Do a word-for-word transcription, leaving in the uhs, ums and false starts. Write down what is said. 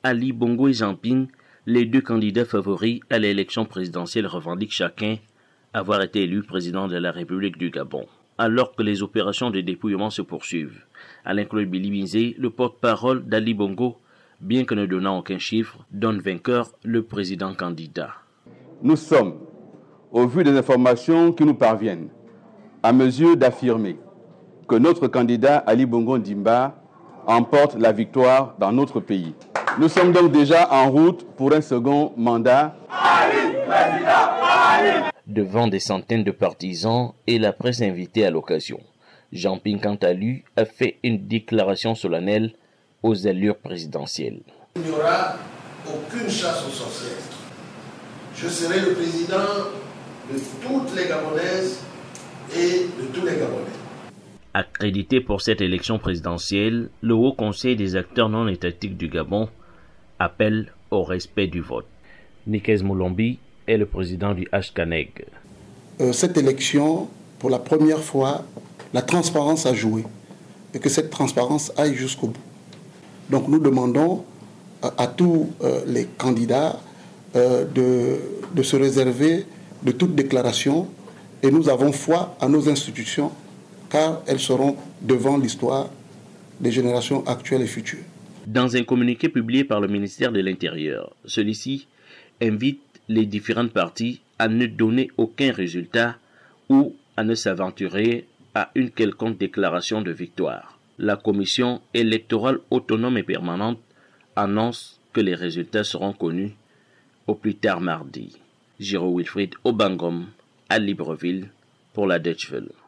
Ali Bongo et Jean Ping, les deux candidats favoris à l'élection présidentielle, revendiquent chacun avoir été élu président de la République du Gabon. Alors que les opérations de dépouillement se poursuivent, Alain-Claude Billy-Bizet, le porte-parole d'Ali Bongo, bien que ne donnant aucun chiffre, donne vainqueur le président candidat. Nous sommes, au vu des informations qui nous parviennent, à mesure d'affirmer que notre candidat Ali Bongo Ndimba emporte la victoire dans notre pays. Nous sommes donc déjà en route pour un second mandat. Ali, président, Ali. Devant des centaines de partisans et la presse invitée à l'occasion, Jean Ping, quant à lui, a fait une déclaration solennelle aux allures présidentielles. Il n'y aura aucune chasse aux sorcières. Je serai le président de toutes les Gabonaises et de tous les Gabonais. Accrédité pour cette élection présidentielle, le Haut Conseil des acteurs non étatiques du Gabon appelle au respect du vote. Nikez Moulombi est le président du H C A N E G. Euh, cette élection, pour la première fois, la transparence a joué et que cette transparence aille jusqu'au bout. Donc nous demandons à, à tous euh, les candidats euh, de, de se réserver de toute déclaration et nous avons foi à nos institutions car elles seront devant l'histoire des générations actuelles et futures. Dans un communiqué publié par le ministère de l'Intérieur, celui-ci invite les différentes parties à ne donner aucun résultat ou à ne s'aventurer à une quelconque déclaration de victoire. La commission électorale autonome et permanente annonce que les résultats seront connus au plus tard mardi. Giro Wilfried Obangom à Libreville pour la Deutsche Welle.